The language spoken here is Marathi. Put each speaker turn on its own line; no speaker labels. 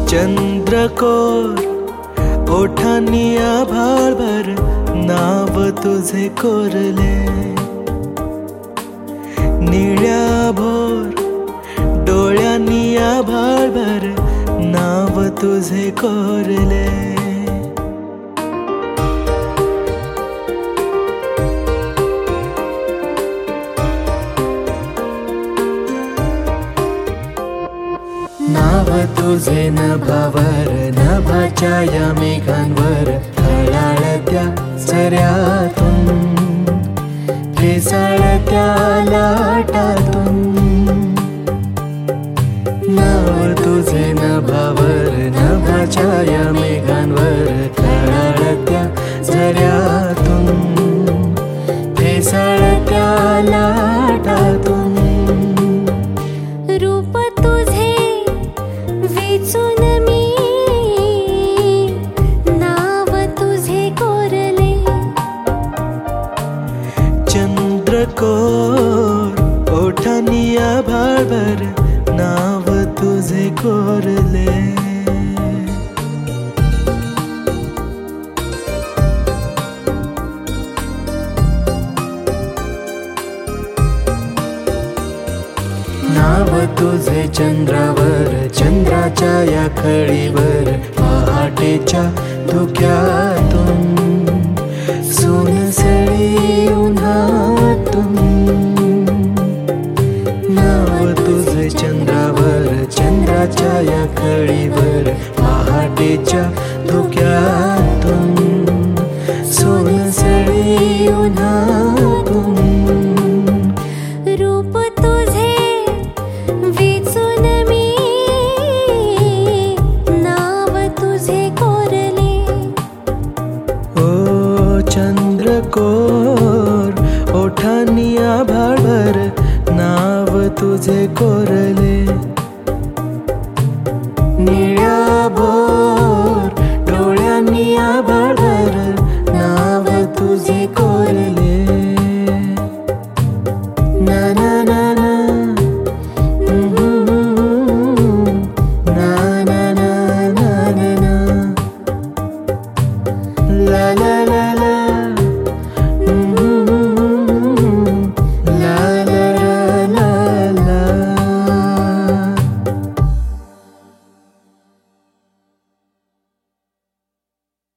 चंद्रकोर ओठांनी आभाळभर नाव तुझे कोरले, निळ्या भोर डोळ्यांनी आभाळभर नाव तुझे कोरले. नाव तुझे नभावर, नभाच्या या मेघांवर हळहळत्या झऱ्यातून, फेसाळत्या लाटातून. नाव तुझे नभावर, नभाच्या या मेघांवर हळहळत्या झऱ्यातून, फेसाळत्या लाटातून.
रूप तुझे वेचून मी नाव तुझे कोरले,
चंद्रकोर ओठांनी आभाळभर नाव तुझे कोरले. नाव तुझे चंद्रावर, चंद्राच्या या खळीवर पहाटेच्या धुक्यातून, सोनसळी उन्हातून. नाव तुझे चंद्रावर, चंद्राच्या या खळीवर पहाटेच्या धुक्यातून, सोनसळी उन्हातून.
रूप तुझे वेचून मी नाव तुझे कोरले.
ओ चंद्रकोर ओठांनी आभाळभर नाव तुझे कोरले, निळ्या भोर डोळ्यांनी आभाळभर नाव तुझे कोरले. ना ना ना ना, ना ना ना ना ना, ला ला